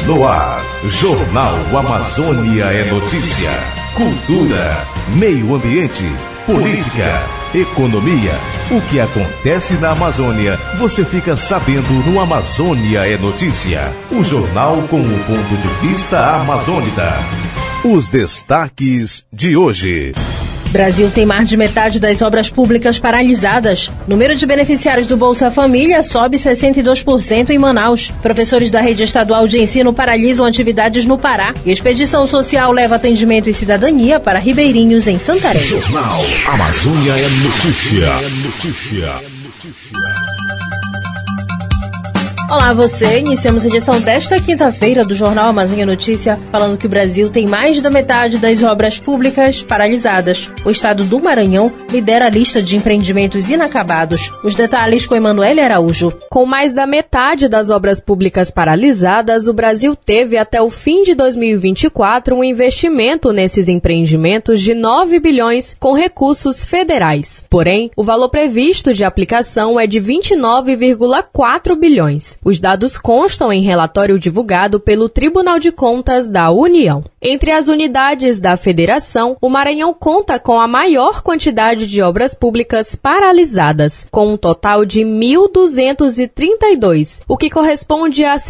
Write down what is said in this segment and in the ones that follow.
No ar, Jornal Amazônia é notícia. Cultura, meio ambiente, política, economia. O que acontece na Amazônia, você fica sabendo no Amazônia é Notícia. O jornal com o ponto de vista amazônida. Os destaques de hoje. Brasil tem mais de metade das obras públicas paralisadas. Número de beneficiários do Bolsa Família sobe 62% em Manaus. Professores da rede estadual de ensino paralisam atividades no Pará. Expedição Social leva atendimento e cidadania para ribeirinhos em Santarém. Jornal Amazônia é Notícia. Olá você, iniciamos a edição desta quinta-feira do Jornal Amazônia Notícia, falando que o Brasil tem mais da metade das obras públicas paralisadas. O estado do Maranhão lidera a lista de empreendimentos inacabados. Os detalhes com Emanuele Araújo. Com mais da metade das obras públicas paralisadas, o Brasil teve até o fim de 2024 um investimento nesses empreendimentos de 9 bilhões com recursos federais. Porém, o valor previsto de aplicação é de 29,4 bilhões. Os dados constam em relatório divulgado pelo Tribunal de Contas da União. Entre as unidades da Federação, o Maranhão conta com a maior quantidade de obras públicas paralisadas, com um total de 1.232, o que corresponde a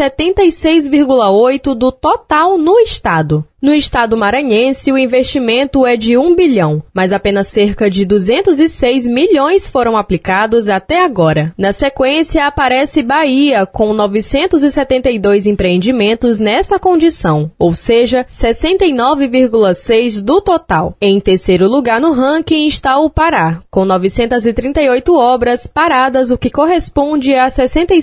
76,8% do total no estado. No estado maranhense, o investimento é de 1 bilhão, mas apenas cerca de 206 milhões foram aplicados até agora. Na sequência, aparece Bahia, com 972 empreendimentos nessa condição, ou seja, 69,6% do total. Em terceiro lugar no ranking está o Pará, com 938 obras paradas, o que corresponde a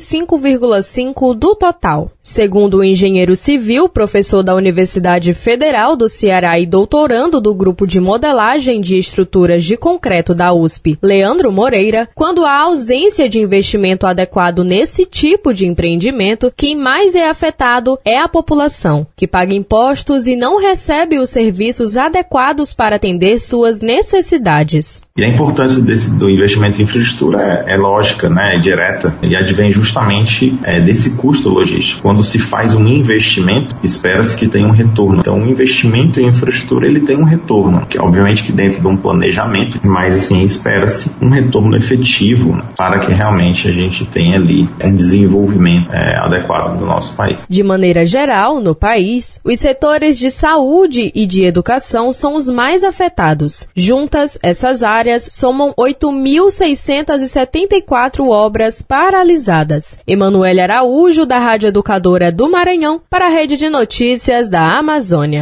65,5% do total. Segundo o engenheiro civil, professor da Universidade Federal do Ceará e doutorando do Grupo de Modelagem de Estruturas de Concreto da USP, Leandro Moreira, quando há ausência de investimento adequado nesse tipo de empreendimento, quem mais é afetado é a população, que paga impostos e não recebe os serviços adequados para atender suas necessidades. E a importância do investimento em infraestrutura é lógica, né, é direta, e advém justamente desse custo logístico. Quando se faz um investimento, espera-se que tenha um retorno. Então, o investimento em infraestrutura, ele tem um retorno, que obviamente que dentro de um planejamento, mas assim, espera-se um retorno efetivo, né, para que realmente a gente tenha ali um desenvolvimento adequado do nosso país. De maneira geral, no país, os setores de saúde e de educação são os mais afetados. Juntas, essas áreas somam 8.674 obras paralisadas. Emanuele Araújo, da Rádio Educadora do Maranhão, para a Rede de Notícias da Amazônia.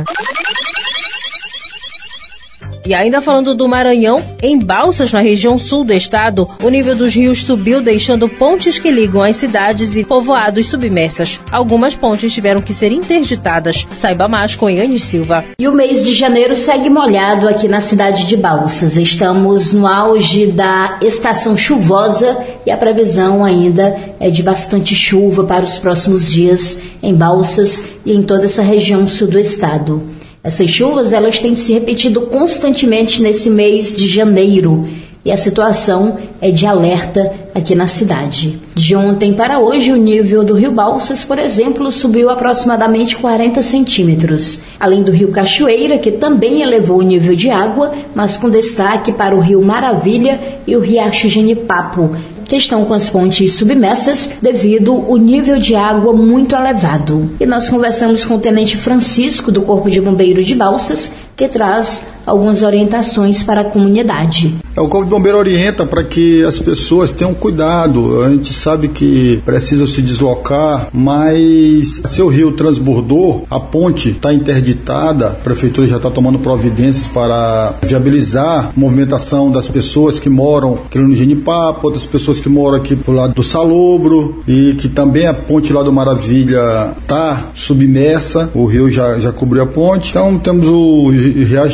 E ainda falando do Maranhão, em Balsas, na região sul do estado, o nível dos rios subiu, deixando pontes que ligam as cidades e povoados submersas. Algumas pontes tiveram que ser interditadas. Saiba mais com Yane Silva. E o mês de janeiro segue molhado aqui na cidade de Balsas. Estamos no auge da estação chuvosa e a previsão ainda é de bastante chuva para os próximos dias em Balsas e em toda essa região sul do estado. Essas chuvas, elas têm se repetido constantemente nesse mês de janeiro e a situação é de alerta aqui na cidade. De ontem para hoje, o nível do rio Balsas, por exemplo, subiu aproximadamente 40 centímetros. Além do rio Cachoeira, que também elevou o nível de água, mas com destaque para o rio Maravilha e o riacho Genipapo, que estão com as pontes submersas devido ao nível de água muito elevado. E nós conversamos com o Tenente Francisco, do Corpo de Bombeiros de Balsas, que traz algumas orientações para a comunidade. O Corpo de Bombeiro orienta para que as pessoas tenham cuidado. A gente sabe que precisa se deslocar, mas se o rio transbordou, a ponte está interditada, a prefeitura já está tomando providências para viabilizar a movimentação das pessoas que moram aqui no Genipapo, outras pessoas que moram aqui pro lado do Salobro, e que também a ponte lá do Maravilha está submersa, o rio já cobriu a ponte. Então temos o riacho Genipapo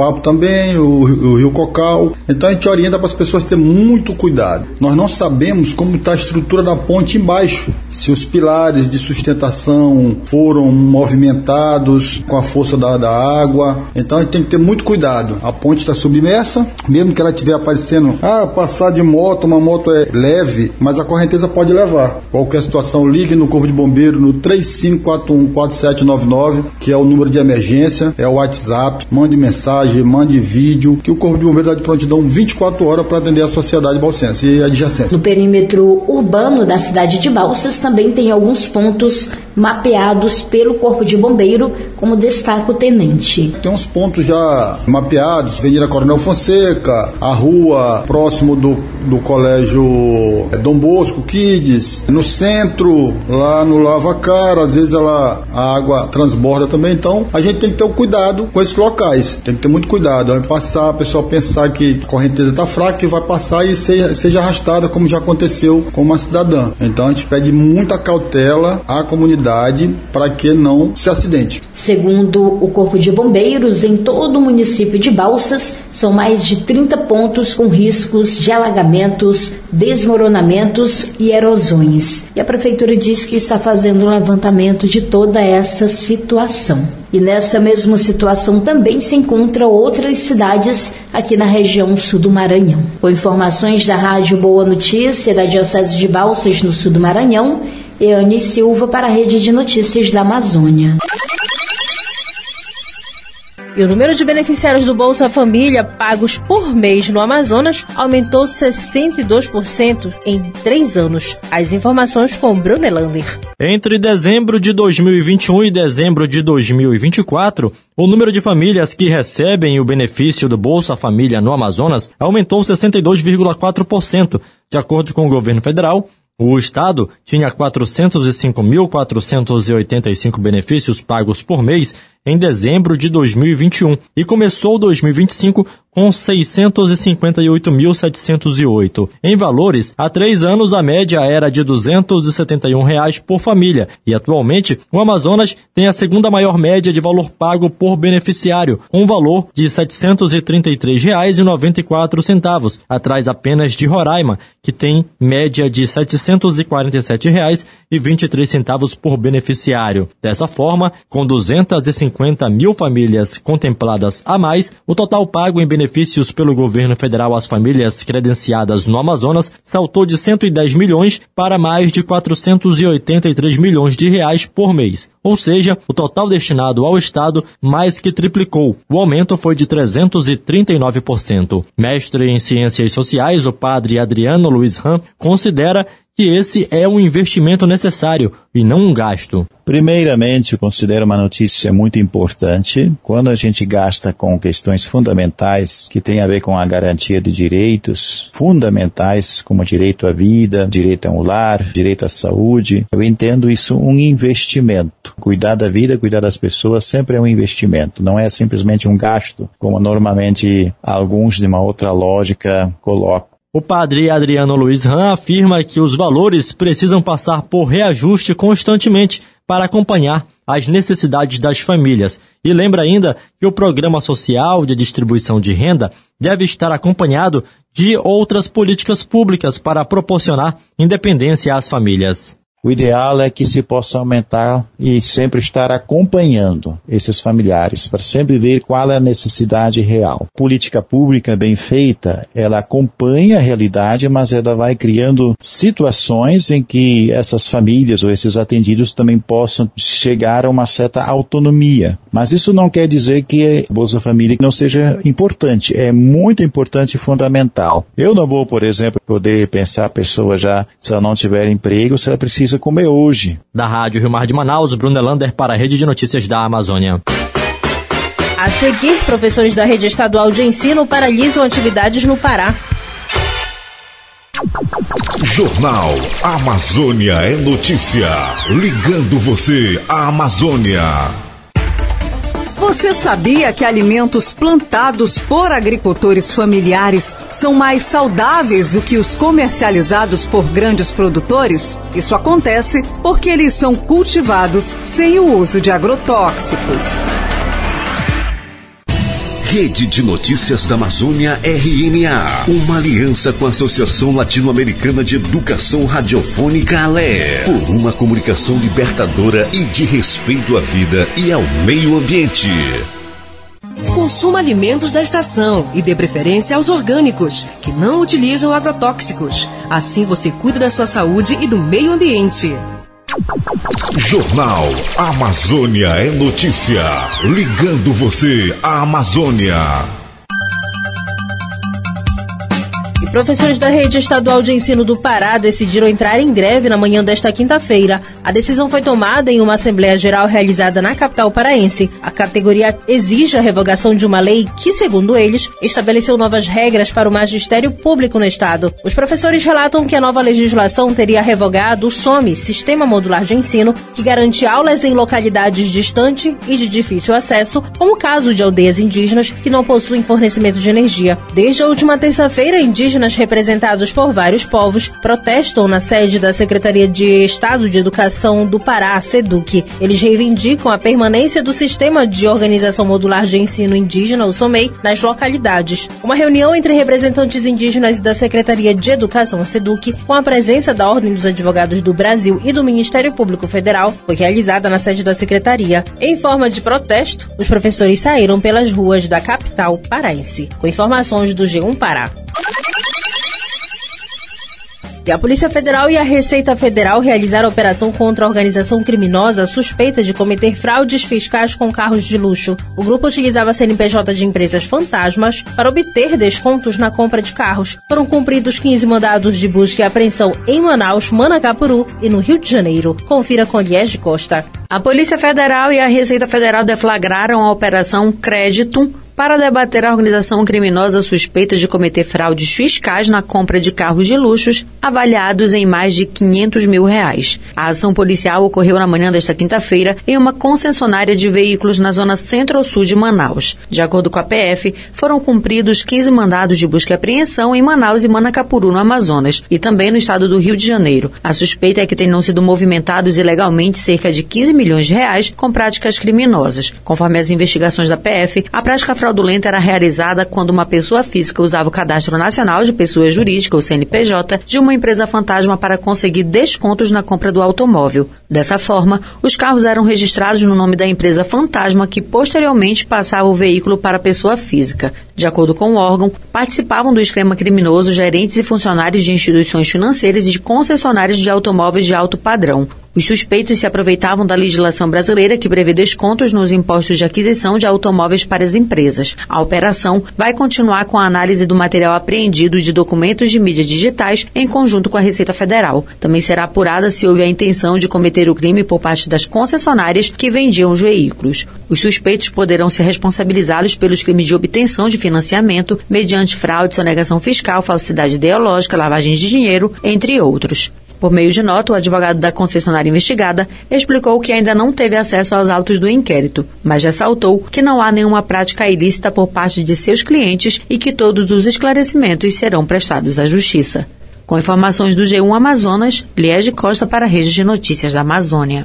Papo também, o Rio Cocal. Então a gente orienta para as pessoas terem muito cuidado. Nós não sabemos como está a estrutura da ponte embaixo, se os pilares de sustentação foram movimentados com a força da água. Então a gente tem que ter muito cuidado. A ponte está submersa, mesmo que ela estiver aparecendo, passar de moto, uma moto é leve, mas a correnteza pode levar. Qualquer situação, ligue no Corpo de Bombeiro no 3541-4799, que é o número de emergência, é o WhatsApp, mande mensagem, mande vídeo, que o Corpo de Bombeiro dá de prontidão 24 horas para atender a sociedade balsense e adjacente. No perímetro urbano da cidade de Balsas também tem alguns pontos mapeados pelo Corpo de Bombeiro, como destaca o tenente. Tem uns pontos já mapeados, Avenida Coronel Fonseca, a rua próximo do colégio Dom Bosco Kids, no centro, lá no Lava Cara, às vezes a água transborda também, então a gente tem que ter o cuidado com esses locais, tem que ter muito cuidado, vai passar, a pessoa pensar que a correnteza está fraca e vai passar e seja arrastada, como já aconteceu com uma cidadã. Então a gente pede muita cautela à comunidade para que não se acidente. Segundo o Corpo de Bombeiros, em todo o município de Balsas, são mais de 30 pontos com riscos de alagamentos, desmoronamentos e erosões. E a Prefeitura diz que está fazendo um levantamento de toda essa situação. E nessa mesma situação também se encontram outras cidades aqui na região sul do Maranhão. Com informações da Rádio Boa Notícia da Diocese de Balsas, no sul do Maranhão, Eane Silva para a Rede de Notícias da Amazônia. E o número de beneficiários do Bolsa Família pagos por mês no Amazonas aumentou 62% em 3 anos. As informações com Bruno Elander. Entre dezembro de 2021 e dezembro de 2024, o número de famílias que recebem o benefício do Bolsa Família no Amazonas aumentou 62,4%. De acordo com o governo federal, o Estado tinha 405.485 benefícios pagos por mês em dezembro de 2021 e começou 2025 com 658.708. Em valores, há 3 anos a média era de R$ 271 por família e atualmente o Amazonas tem a segunda maior média de valor pago por beneficiário, com um valor de R$ 733,94, atrás apenas de Roraima, que tem média de R$ 747,23 por beneficiário. Dessa forma, com 250 mil famílias contempladas a mais, o total pago em benefícios pelo governo federal às famílias credenciadas no Amazonas saltou de 110 milhões para mais de 483 milhões de reais por mês. Ou seja, o total destinado ao Estado mais que triplicou. O aumento foi de 339%. Mestre em Ciências Sociais, o padre Adriano Luiz Ram considera que esse é um investimento necessário e não um gasto. Primeiramente, eu considero uma notícia muito importante quando a gente gasta com questões fundamentais que têm a ver com a garantia de direitos fundamentais, como direito à vida, direito a um lar, direito à saúde. Eu entendo isso um investimento. Cuidar da vida, cuidar das pessoas sempre é um investimento, não é simplesmente um gasto, como normalmente alguns de uma outra lógica colocam. O padre Adriano Luiz Ram afirma que os valores precisam passar por reajuste constantemente para acompanhar as necessidades das famílias e lembra ainda que o programa social de distribuição de renda deve estar acompanhado de outras políticas públicas para proporcionar independência às famílias. O ideal é que se possa aumentar e sempre estar acompanhando esses familiares, para sempre ver qual é a necessidade real. Política pública bem feita, ela acompanha a realidade, mas ela vai criando situações em que essas famílias ou esses atendidos também possam chegar a uma certa autonomia. Mas isso não quer dizer que a Bolsa Família não seja importante. É muito importante e fundamental. Eu não vou, por exemplo, poder pensar a pessoa já, se ela não tiver emprego, se ela precisa comer hoje. Da Rádio Rio Mar de Manaus, Bruno Elander para a Rede de Notícias da Amazônia. A seguir, professores da Rede Estadual de Ensino paralisam atividades no Pará. Jornal Amazônia é notícia. Ligando você à Amazônia. Você sabia que alimentos plantados por agricultores familiares são mais saudáveis do que os comercializados por grandes produtores? Isso acontece porque eles são cultivados sem o uso de agrotóxicos. Rede de Notícias da Amazônia RNA, uma aliança com a Associação Latino-Americana de Educação Radiofônica ALE, por uma comunicação libertadora e de respeito à vida e ao meio ambiente. Consuma alimentos da estação e dê preferência aos orgânicos, que não utilizam agrotóxicos. Assim você cuida da sua saúde e do meio ambiente. Jornal Amazônia é notícia. Ligando você à Amazônia. E professores da Rede Estadual de Ensino do Pará decidiram entrar em greve na manhã desta quinta-feira. A decisão foi tomada em uma Assembleia Geral realizada na capital paraense. A categoria exige a revogação de uma lei que, segundo eles, estabeleceu novas regras para o magistério público no estado. Os professores relatam que a nova legislação teria revogado o SOME, Sistema Modular de Ensino, que garante aulas em localidades distantes e de difícil acesso, como o caso de aldeias indígenas que não possuem fornecimento de energia. Desde a última terça-feira, indígenas representados por vários povos protestam na sede da Secretaria de Estado de Educação do Pará, SEDUC. Eles reivindicam a permanência do Sistema de Organização Modular de Ensino Indígena, o SOMEI, nas localidades. Uma reunião entre representantes indígenas e da Secretaria de Educação, SEDUC, com a presença da Ordem dos Advogados do Brasil e do Ministério Público Federal, foi realizada na sede da Secretaria. Em forma de protesto, os professores saíram pelas ruas da capital paraense. Com informações do G1 Pará. E a Polícia Federal e a Receita Federal realizaram a operação contra a organização criminosa suspeita de cometer fraudes fiscais com carros de luxo. O grupo utilizava CNPJ de empresas fantasmas para obter descontos na compra de carros. Foram cumpridos 15 mandados de busca e apreensão em Manaus, Manacapuru e no Rio de Janeiro. Confira com Liege Costa. A Polícia Federal e a Receita Federal deflagraram a Operação Crédito para debater a organização criminosa suspeita de cometer fraudes fiscais na compra de carros de luxos avaliados em mais de R$500 mil. A ação policial ocorreu na manhã desta quinta-feira em uma concessionária de veículos na zona centro-sul de Manaus. De acordo com a PF, foram cumpridos 15 mandados de busca e apreensão em Manaus e Manacapuru, no Amazonas, e também no estado do Rio de Janeiro. A suspeita é que tenham sido movimentados ilegalmente cerca de R$15 milhões com práticas criminosas. Conforme as investigações da PF, a prática fraudulenta era realizada quando uma pessoa física usava o Cadastro Nacional de Pessoa Jurídica, ou CNPJ, de uma empresa fantasma para conseguir descontos na compra do automóvel. Dessa forma, os carros eram registrados no nome da empresa fantasma que posteriormente passava o veículo para a pessoa física. De acordo com o órgão, participavam do esquema criminoso gerentes e funcionários de instituições financeiras e de concessionárias de automóveis de alto padrão. Os suspeitos se aproveitavam da legislação brasileira que prevê descontos nos impostos de aquisição de automóveis para as empresas. A operação vai continuar com a análise do material apreendido de documentos de mídias digitais em conjunto com a Receita Federal. Também será apurada se houve a intenção de cometer o crime por parte das concessionárias que vendiam os veículos. Os suspeitos poderão ser responsabilizados pelos crimes de obtenção de financiamento mediante fraude, sonegação fiscal, falsidade ideológica, lavagem de dinheiro, entre outros. Por meio de nota, o advogado da concessionária investigada explicou que ainda não teve acesso aos autos do inquérito, mas ressaltou que não há nenhuma prática ilícita por parte de seus clientes e que todos os esclarecimentos serão prestados à Justiça. Com informações do G1 Amazonas, Liege Costa para a Rede de Notícias da Amazônia.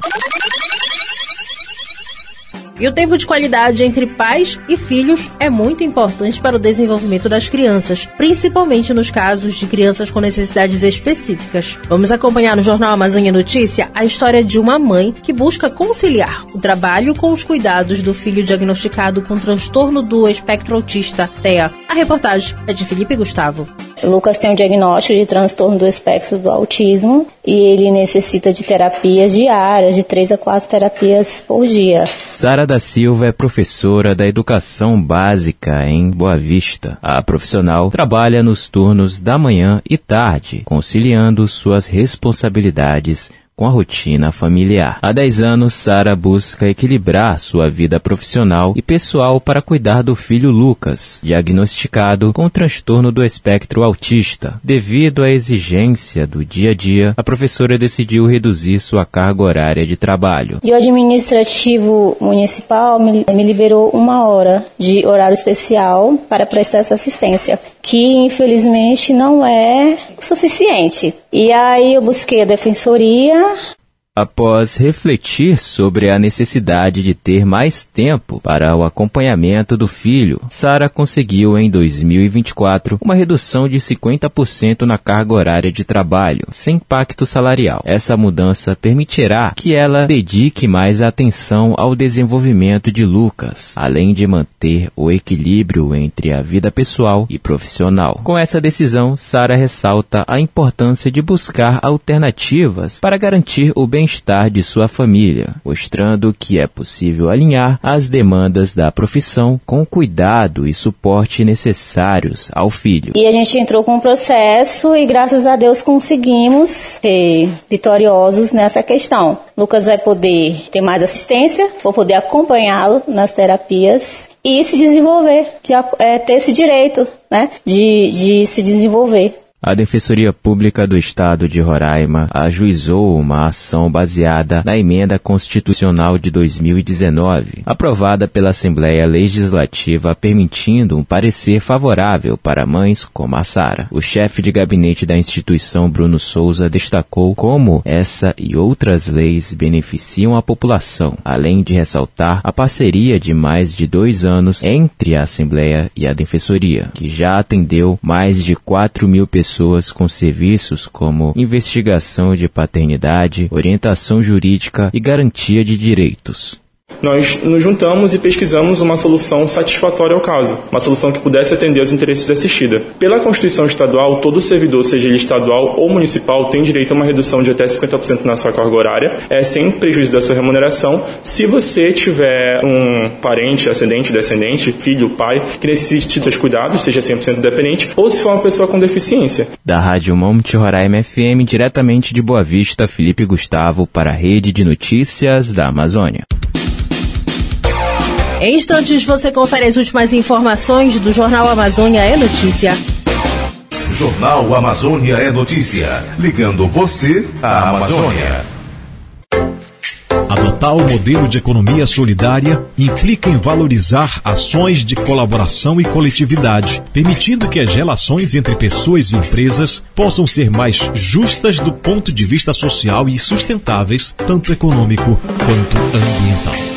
E o tempo de qualidade entre pais e filhos é muito importante para o desenvolvimento das crianças, principalmente nos casos de crianças com necessidades específicas. Vamos acompanhar no Jornal Amazônia Notícia a história de uma mãe que busca conciliar o trabalho com os cuidados do filho diagnosticado com transtorno do espectro autista, TEA. A reportagem é de Felipe Gustavo. Lucas tem um diagnóstico de transtorno do espectro do autismo e ele necessita de terapias diárias, de 3 a 4 terapias por dia. Sara da Silva é professora da educação básica em Boa Vista. A profissional trabalha nos turnos da manhã e tarde, conciliando suas responsabilidades com a rotina familiar. Há 10 anos, Sara busca equilibrar sua vida profissional e pessoal para cuidar do filho Lucas, diagnosticado com transtorno do espectro autista. Devido à exigência do dia a dia, a professora decidiu reduzir sua carga horária de trabalho. E o administrativo municipal me liberou 1 hora de horário especial para prestar essa assistência, que infelizmente não é suficiente. E aí eu busquei a defensoria Após refletir sobre a necessidade de ter mais tempo para o acompanhamento do filho, Sara conseguiu em 2024 uma redução de 50% na carga horária de trabalho, sem impacto salarial. Essa mudança permitirá que ela dedique mais atenção ao desenvolvimento de Lucas, além de manter o equilíbrio entre a vida pessoal e profissional. Com essa decisão, Sara ressalta a importância de buscar alternativas para garantir o bem-estar de sua família, mostrando que é possível alinhar as demandas da profissão com o cuidado e suporte necessários ao filho. E a gente entrou com um processo e, graças a Deus, conseguimos ser vitoriosos nessa questão. Lucas vai poder ter mais assistência, vou poder acompanhá-lo nas terapias e se desenvolver, ter esse direito, né, de se desenvolver. A Defensoria Pública do Estado de Roraima ajuizou uma ação baseada na Emenda Constitucional de 2019, aprovada pela Assembleia Legislativa, permitindo um parecer favorável para mães como a Sara. O chefe de gabinete da instituição, Bruno Souza, destacou como essa e outras leis beneficiam a população, além de ressaltar a parceria de mais de 2 anos entre a Assembleia e a Defensoria, que já atendeu mais de 4.000 pessoas com serviços como investigação de paternidade, orientação jurídica e garantia de direitos. Nós nos juntamos e pesquisamos uma solução satisfatória ao caso, uma solução que pudesse atender aos interesses da assistida. Pela Constituição Estadual, todo servidor, seja ele estadual ou municipal, tem direito a uma redução de até 50% na sua carga horária, sem prejuízo da sua remuneração, se você tiver um parente, ascendente, descendente, filho, pai, que necessite de seus cuidados, seja 100% dependente, ou se for uma pessoa com deficiência. Da Rádio Monte Roraima FM, diretamente de Boa Vista, Felipe Gustavo para a Rede de Notícias da Amazônia. Em instantes, você confere as últimas informações do Jornal Amazônia é Notícia. Jornal Amazônia é Notícia. Ligando você à Amazônia. Adotar o modelo de economia solidária implica em valorizar ações de colaboração e coletividade, permitindo que as relações entre pessoas e empresas possam ser mais justas do ponto de vista social e sustentáveis, tanto econômico quanto ambiental.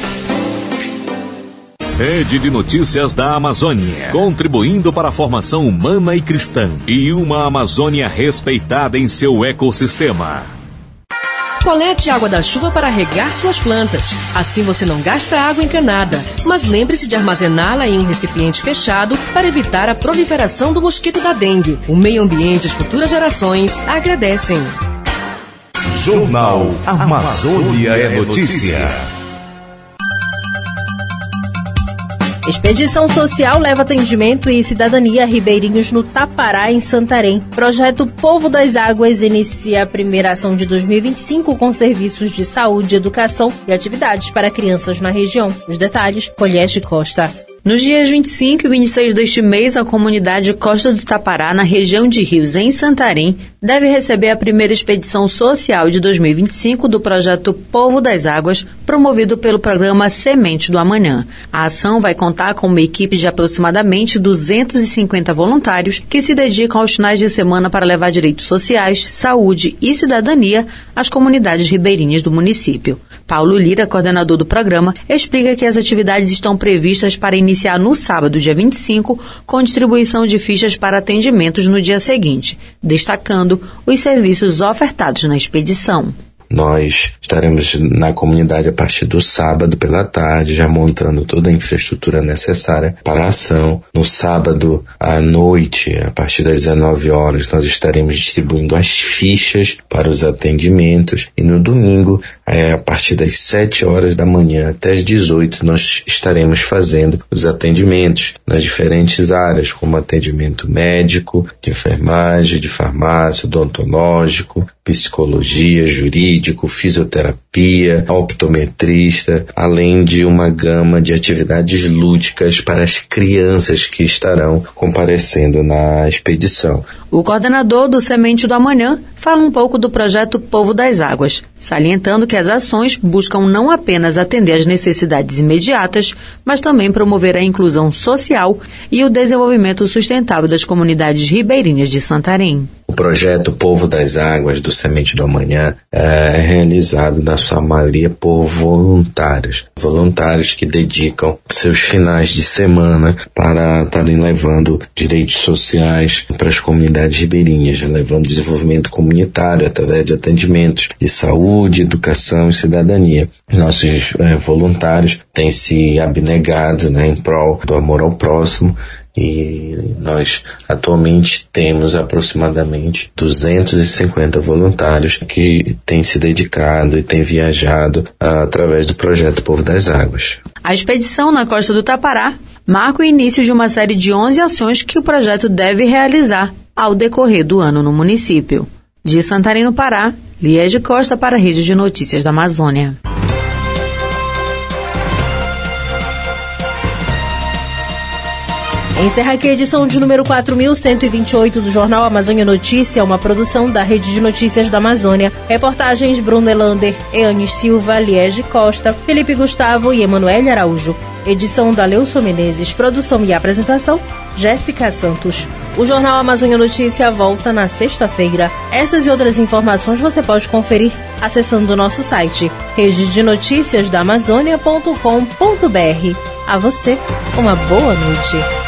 Rede de Notícias da Amazônia, contribuindo para a formação humana e cristã e uma Amazônia respeitada em seu ecossistema. Colete água da chuva para regar suas plantas. Assim você não gasta água encanada. Mas lembre-se de armazená-la em um recipiente fechado para evitar a proliferação do mosquito da dengue. O meio ambiente e as futuras gerações agradecem. Jornal Amazônia é Notícia. Expedição Social leva atendimento e cidadania a ribeirinhos no Tapará, em Santarém. Projeto Povo das Águas inicia a primeira ação de 2025 com serviços de saúde, educação e atividades para crianças na região. Os detalhes, Polieste Costa. Nos dias 25 e 26 deste mês, a comunidade Costa do Tapará, na região de Rios, em Santarém, deve receber a primeira expedição social de 2025 do projeto Povo das Águas, promovido pelo programa Semente do Amanhã. A ação vai contar com uma equipe de aproximadamente 250 voluntários que se dedicam aos finais de semana para levar direitos sociais, saúde e cidadania às comunidades ribeirinhas do município. Paulo Lira, coordenador do programa, explica que as atividades estão previstas para iniciar no sábado, dia 25, com distribuição de fichas para atendimentos no dia seguinte, destacando os serviços ofertados na expedição. Nós estaremos na comunidade a partir do sábado pela tarde, já montando toda a infraestrutura necessária para a ação. No sábado à noite, a partir das 19 horas, nós estaremos distribuindo as fichas para os atendimentos. E no domingo, a partir das 7 horas da manhã até as 18, nós estaremos fazendo os atendimentos nas diferentes áreas, como atendimento médico, de enfermagem, de farmácia, odontológico, psicologia, jurídico, fisioterapia, optometrista, além de uma gama de atividades lúdicas para as crianças que estarão comparecendo na expedição. O coordenador do Semente do Amanhã fala um pouco do projeto Povo das Águas, salientando que as ações buscam não apenas atender às necessidades imediatas, mas também promover a inclusão social e o desenvolvimento sustentável das comunidades ribeirinhas de Santarém. O projeto Povo das Águas, do Semente do Amanhã, é realizado na sua maioria por voluntários. Voluntários que dedicam seus finais de semana para estarem levando direitos sociais para as comunidades ribeirinhas, levando desenvolvimento comunitário através de atendimentos de saúde, educação e cidadania. Nossos voluntários têm se abnegado, né, em prol do amor ao próximo, e nós atualmente temos aproximadamente 250 voluntários que têm se dedicado e têm viajado através do projeto Povo das Águas. A expedição na costa do Tapará marca o início de uma série de 11 ações que o projeto deve realizar ao decorrer do ano no município. De Santarém, no Pará, Liege Costa para a Rede de Notícias da Amazônia. Encerra aqui a edição de número 4.128 do Jornal Amazônia Notícia, uma produção da Rede de Notícias da Amazônia. Reportagens Bruno Elander, Eanes Silva, Liege Costa, Felipe Gustavo e Emanuele Araújo. Edição da Leuson Menezes, produção e apresentação, Jéssica Santos. O Jornal Amazônia Notícia volta na sexta-feira. Essas e outras informações você pode conferir acessando o nosso site, rededenoticiasdaamazônia.com.br. A você, uma boa noite.